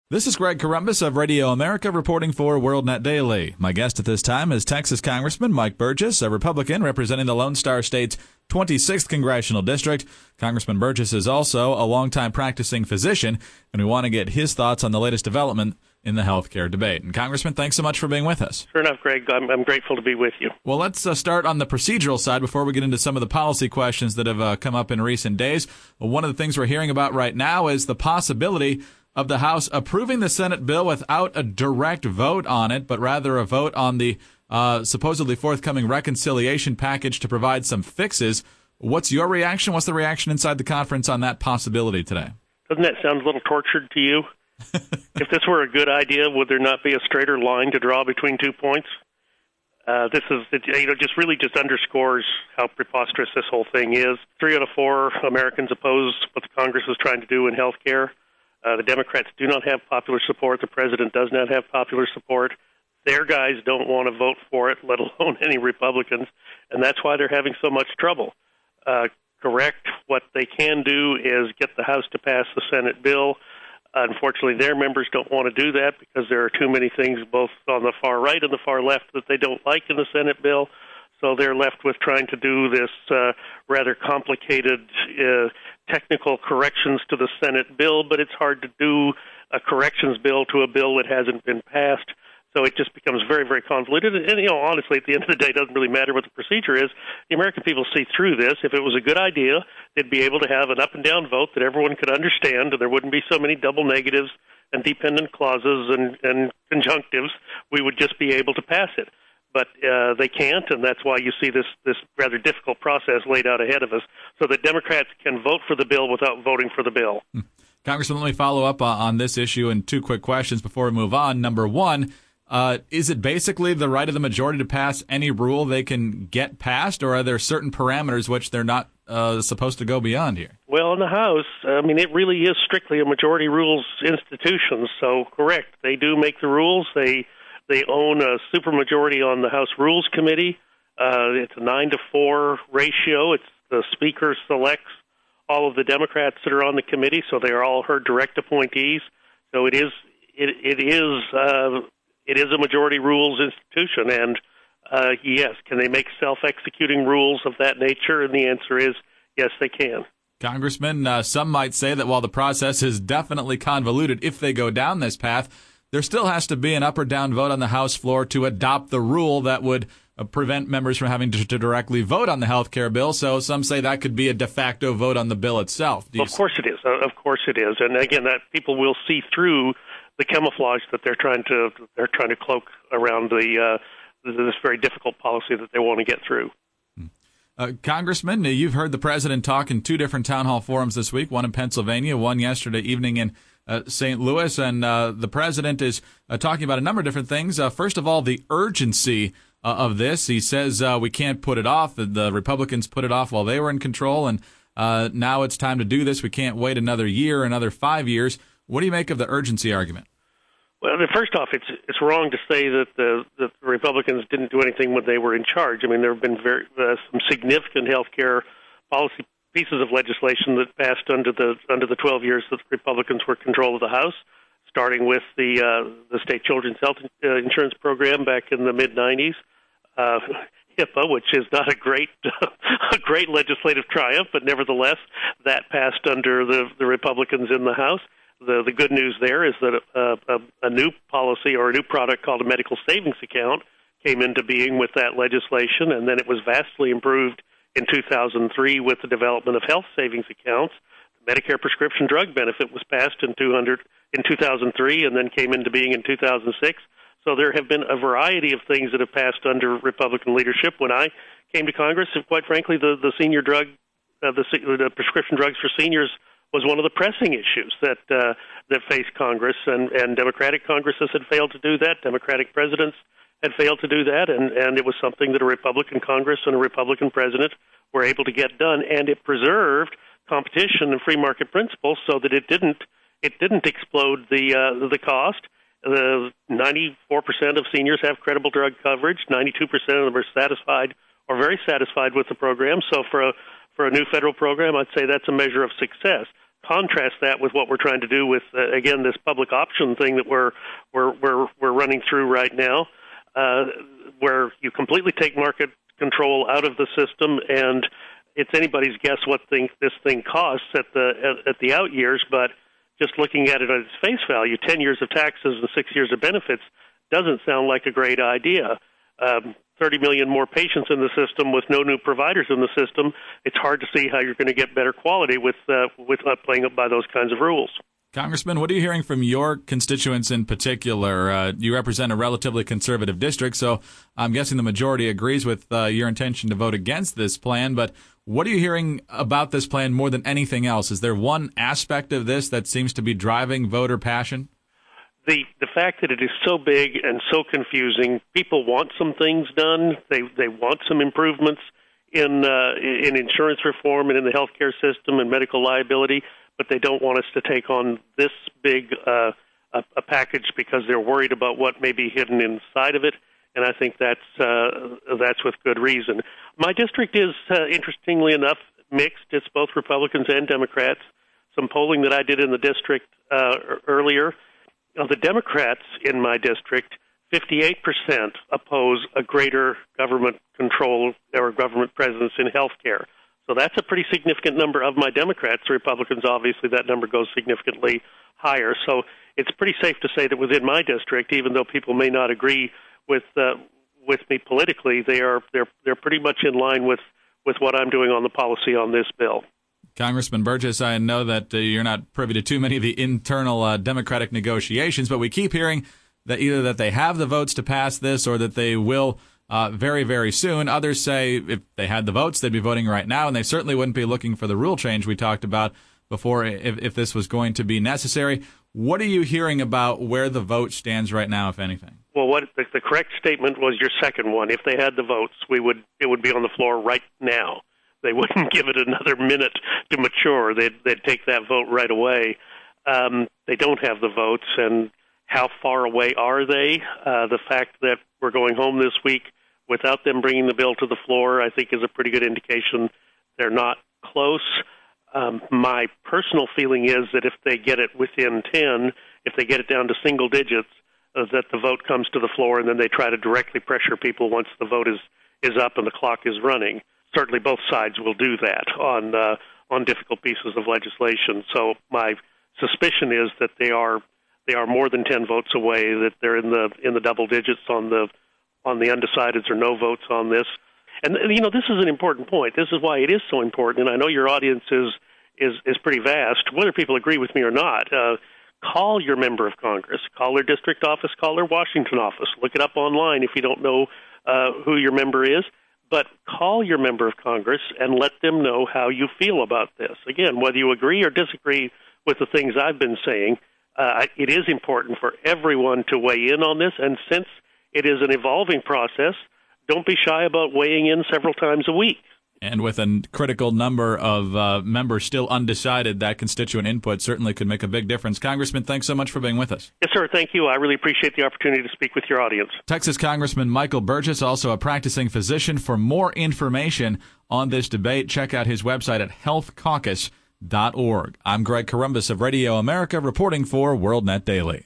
This is Greg Corombos of Radio America reporting for WorldNet Daily. My guest at this time is Texas Congressman Mike Burgess, a Republican representing the Lone Star State's 26th Congressional District. Congressman Burgess is also a longtime practicing physician, and we want to get his thoughts on the latest development in the healthcare debate. And Congressman, thanks so much for being with us. Sure enough, Greg. I'm grateful to be with you. Well, let's start on the procedural side before we get into some of the policy questions that have come up in recent days. One of the things we're hearing about right now is the possibility of the House approving the Senate bill without a direct vote on it, but rather a vote on the supposedly forthcoming reconciliation package to provide some fixes. What's your reaction? What's the reaction inside the conference on that possibility today? Doesn't that sound a little tortured to you? If this were a good idea, would there not be a straighter line to draw between 2 points? This is, just underscores how preposterous this whole thing is. 3 out of 4 Americans oppose what the Congress is trying to do in health care. The Democrats do not have popular support. The president does not have popular support. Their guys don't want to vote for it, let alone any Republicans, and that's why they're having so much trouble. Correct. What they can do is get the House to pass the Senate bill. Unfortunately, their members don't want to do that because there are too many things both on the far right and the far left that they don't like in the Senate bill. So they're left with trying to do this rather complicated technical corrections to the Senate bill, but it's hard to do a corrections bill to a bill that hasn't been passed. So it just becomes very, very convoluted. And, honestly, at the end of the day, it doesn't really matter what the procedure is. The American people see through this. If it was a good idea, they'd be able to have an up and down vote that everyone could understand, and there wouldn't be so many double negatives and dependent clauses and conjunctives. We would just be able to pass it. But they can't, and that's why you see this rather difficult process laid out ahead of us, so that Democrats can vote for the bill without voting for the bill. Congressman, let me follow up on this issue in 2 quick questions before we move on. Number one, is it basically the right of the majority to pass any rule they can get passed, or are there certain parameters which they're not supposed to go beyond here? Well, in the House, it really is strictly a majority rules institution, so correct. They do make the rules. They own a supermajority on the House Rules Committee. It's a 9-4 ratio. It's the Speaker selects all of the Democrats that are on the committee, so they are all her direct appointees. So it is a majority rules institution. And yes, can they make self-executing rules of that nature? And the answer is yes, they can. Congressman, some might say that while the process is definitely convoluted, if they go down this path, there still has to be an up or down vote on the House floor to adopt the rule that would prevent members from having to directly vote on the health care bill. So some say that could be a de facto vote on the bill itself. Of course it is. Of course it is. And again, that people will see through the camouflage that they're trying to cloak around this very difficult policy that they want to get through. Congressman, you've heard the president talk in 2 different town hall forums this week, one in Pennsylvania, one yesterday evening in St. Louis, and the president is talking about a number of different things. First of all, the urgency of this. He says we can't put it off. The Republicans put it off while they were in control, and now it's time to do this. We can't wait another year, another 5 years. What do you make of the urgency argument? Well, first off, it's wrong to say that the Republicans didn't do anything when they were in charge. There have been some significant health care policy pieces of legislation that passed under the 12 years that the Republicans were in control of the House, starting with the state children's health insurance program back in the mid-'90s, HIPAA, which is not a great legislative triumph, but nevertheless that passed under the Republicans in the House. The good news there is that a new policy or a new product called a medical savings account came into being with that legislation, and then it was vastly improved in 2003 with the development of health savings accounts. The Medicare prescription drug benefit was passed in 2003 and then came into being in 2006. So there have been a variety of things that have passed under Republican leadership. When I came to Congress, and quite frankly, the senior drug, the prescription drugs for seniors was one of the pressing issues that faced Congress, and Democratic Congresses had failed to do that. Democratic presidents had failed to do that, and it was something that a Republican Congress and a Republican president were able to get done, and it preserved competition and free market principles so that it didn't explode the cost. 94% of seniors have credible drug coverage. 92% of them are satisfied or very satisfied with the program. So for a new federal program, I'd say that's a measure of success. contrast that with what we're trying to do with, again, this public option thing that we're running through right now, where you completely take market control out of the system, and it's anybody's guess what this thing costs at the out years. But just looking at it at its face value, 10 years of taxes and 6 years of benefits doesn't sound like a great idea. 30 million more patients in the system with no new providers in the system. It's hard to see how you're going to get better quality with not playing up by those kinds of rules. Congressman, what are you hearing from your constituents in particular? You represent a relatively conservative district, so I'm guessing the majority agrees with your intention to vote against this plan. But what are you hearing about this plan more than anything else? Is there one aspect of this that seems to be driving voter passion? The fact that it is so big and so confusing, people want some things done. They want some improvements in insurance reform and in the healthcare system and medical liability, but they don't want us to take on this big a package because they're worried about what may be hidden inside of it. And I think that's with good reason. My district is, interestingly enough, mixed. It's both Republicans and Democrats. Some polling that I did in the district earlier. The Democrats in my district, 58% oppose a greater government control or government presence in health care. So that's a pretty significant number of my Democrats. The Republicans, obviously, that number goes significantly higher. So it's pretty safe to say that within my district, even though people may not agree with me politically, they're pretty much in line with what I'm doing on the policy on this bill. Congressman Burgess, I know that you're not privy to too many of the internal Democratic negotiations, but we keep hearing that either that they have the votes to pass this or that they will very, very soon. Others say if they had the votes, they'd be voting right now, and they certainly wouldn't be looking for the rule change we talked about before if this was going to be necessary. What are you hearing about where the vote stands right now, if anything? Well, the correct statement was your second one. If they had the votes, it would be on the floor right now. They wouldn't give it another minute to mature. They'd take that vote right away. They don't have the votes, and how far away are they? The fact that we're going home this week without them bringing the bill to the floor, I think, is a pretty good indication they're not close. My personal feeling is that if they get it within 10, if they get it down to single digits, that the vote comes to the floor, and then they try to directly pressure people once the vote is up and the clock is running. Certainly both sides will do that on difficult pieces of legislation. So my suspicion is that they are more than 10 votes away, that they're in the double digits on the undecideds or no votes on this. And this is an important point. This is why it is so important, and I know your audience is pretty vast. Whether people agree with me or not, call your member of Congress, call their district office, call their Washington office. Look it up online if you don't know who your member is. But call your member of Congress and let them know how you feel about this. Again, whether you agree or disagree with the things I've been saying, it is important for everyone to weigh in on this. And since it is an evolving process, don't be shy about weighing in several times a week. And with a critical number of members still undecided, that constituent input certainly could make a big difference. Congressman, thanks so much for being with us. Yes, sir. Thank you. I really appreciate the opportunity to speak with your audience. Texas Congressman Michael Burgess, also a practicing physician. For more information on this debate, check out his website at healthcaucus.org. I'm Greg Corombos of Radio America, reporting for WorldNet Daily.